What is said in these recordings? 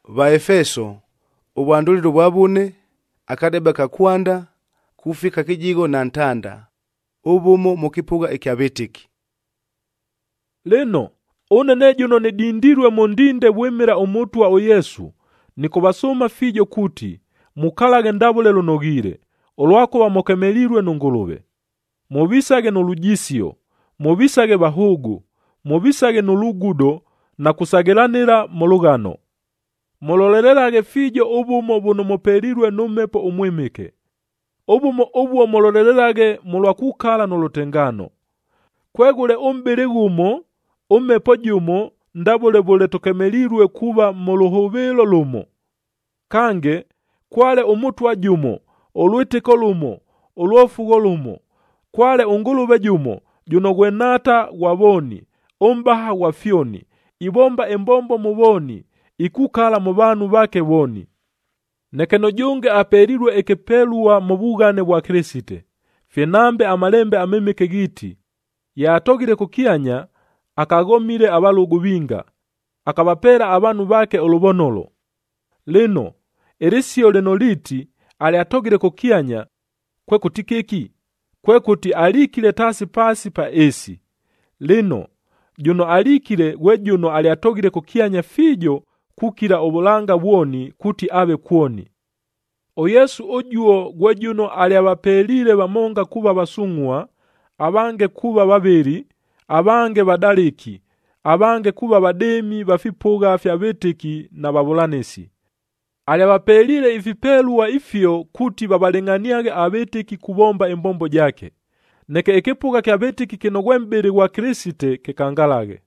Vaefeso ubwandulilo bwa bune akadeba kakwanda kufika kijigo na ntanda ubumo mukipuga ekyabetiki. Leno onene juno nedindirwe mondinde bwemera omutwa o Yesu niko basoma fijo kuti mukalage ndabule lunogire olwako bamokemelirwe n'Ngulube. Mubisage n'olujisio, mubisage bahugu, mubisage n'olugudo na kusagelanira molugano. Mololererage fijo obumo buno moperirwe n'Ummepo Omwimike. Obumo obuo mololererage mulwakukala n'olutengano. Kwegule ombere gumo, Ummepo jumo ndabule bule tokemelirwe kuba muluhubilo lumo. Kange kwale omutwa jumo, olwitiko lumo, olwofugo lumo. Kwale Ungulube jumo, juno gwenata waboni, ombaha wafyoni, ibomba embombo muboni, ikukala mu bantu bake boni. Nekeno junge aperirwe ekepelwa mubugane bwa Krisite. Fenambe amalembe amemeke giti. Yatogire kukianya, akagomire abalugu binga. Akabapera abantu bake olubonolo. Leno, erisio leno liti, ali atogire kukianya, kwe kutikeki. Kwe kuti alikile tasi pasi pa esi. Leno, juno alikile we juno ali atogire kukianya fijo kukira obulanga bwoni kuti abe kuoni. O Yesu ojuo gwe juno ali abapelire bamonga kuba basungwa, abange kuba babiri, abange badaliki, abange kuba bademi bafipuga fyabetiki na babulanesi. Ali abapelire ifipelwa ifyo kuti babalenganiage abetiki kubomba embombo jake. Neke ekepuga kyabetiki kinogwembere wa Krisite kekangalage.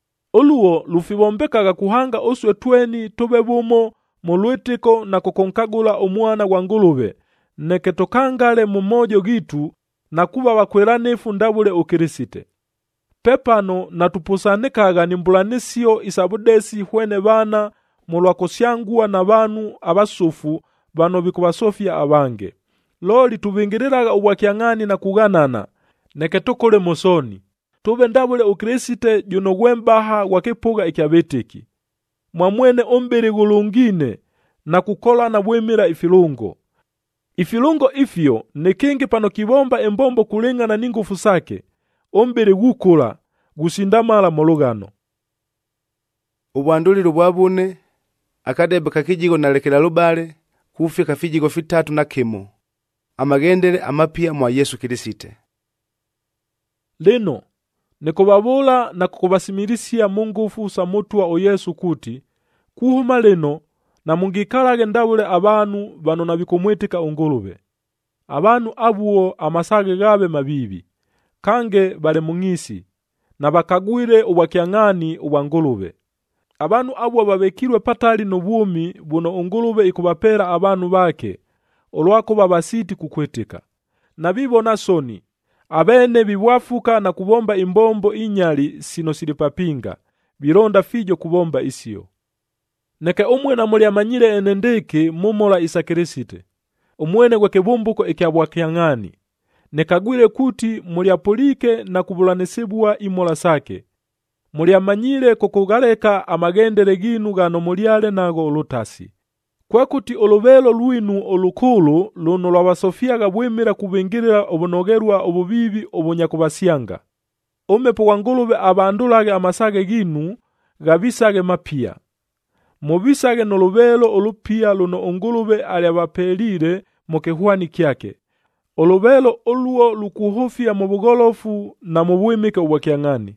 Oluo lufibombekaga kuhanga oswe tweni tube bumo mulwitiko na kukonkagula omwana wa Ngulube. Neke tokangale mumojo gitu na kuba bakweranefu ndabule o Krisite. Pepano na tupusanikaga nimbulanisio isabudesi hwene bana mulwakosyangua na banu abasufu bano bikubasofia abange. Loli tubingiriraga ubwakyangani na kuganana, neke tukole mosoni. Tube ndabule o Krisite juno gwembaha wakipuga ekyabetiki. Mwamwene ombere gulungine na kukola na bwemera ifilungo. Ifilungo ifyo nekingi pano kibomba embombo kulingana ningufu sake. Ombere gukula gusindamala molugano. Ubwandulilo bwa bune akadeba kakijigo nalekela lubale kufika fijigo fitatu na kimo. Amagendere amapia mwa Yesu Krisite. Leno, nekobabula na kukubasimilisia mungufu sa mutwa o Yesu kuti, kuhuma leno na mungikalage ndabule abanu bano nabikumwitika Ungulube. Abanu abuo amasage gabe mabibi, kange bale mungisi, na bakagwire ubwakyangani ubwa Ngulube. Abanu abuo babekirwe patali n'obwumi buno Ungulube ikubapera abanu bake, olwako babasiti kukwetika. Nabibona soni, abene bibwafuka na kubomba imbombo inyali sino silipapinga, bironda fijo kubomba isio. Neke omwena muli amanyire enendeke mumola isa Krisite. Omwene gwekebumbuko ekyabwakyangani. Nekagwire kuti muli apolike na kubulanisibwa imola sake. Muli amanyire kukugaleka amagendere ginu gano muliale nago olutasi. Kwa kuti olubelo lwinu olukulu luno lwabasofiaga bwemera kubingirira obunogerwa obubibi obunyakubasyanga. Ummepo wa Ngulube abandulage amasage ginu gabisage mapia. Mubisage n'olubelo olupia luno Ungulube ali abapelire mukehwani kyake. Olubelo oluo lukuhofia mubugolofu na mubwimike ubwakyangani.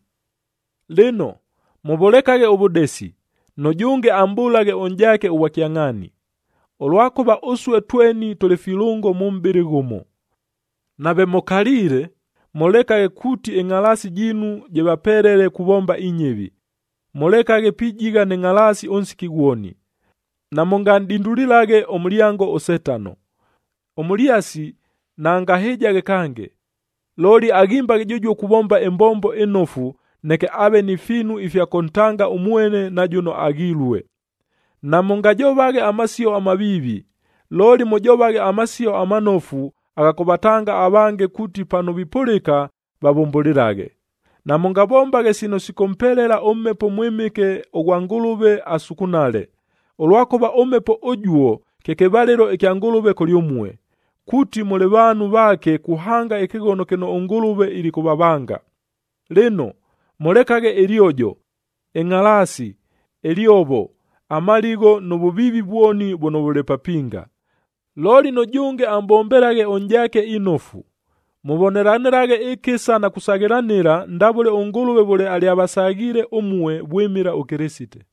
Leno, mubolekage obudesi, nojunge ambulage onjake ubwakyangani. Olwakuba oswe tweni tulifilungo mumbiri gumo. Nabe mokalire, molekage kuti engalasi jinu jebaperere kubomba inyebi. Molekage pijiga nengalasi onsikigwoni. Na mongandindulilage omulyango osetano. Omuliasi na angahejage kange. Loli agimba jojo kubomba embombo enofu neke abe ni finu ifya kontanga umwene na juno agilwe. Na mongajobage amasio amabibi. Loli mojobage amasio amanofu agakobatanga abange kuti pano bipulika babumbulirage. Na mungabombage sino sikompelela Ummepo Mwimike ogwa Ngulube asukunale. olwakoba omepo ojuo kekebalero ekyangulube kolyomwe, kuti muli bantu bake kuhanga ekigono kino ongulube ili kubabanga. Lino mulekage eliojo, eng'alasi, eliobo, amaligo n'obubibi bwoni buno bulepapinga. Loli nojunge ambomberage onjake inofu. Muboneranirage ekisa na kusagiranira ndabule ongulube bule ali abasagire omwe bwemira okirisite.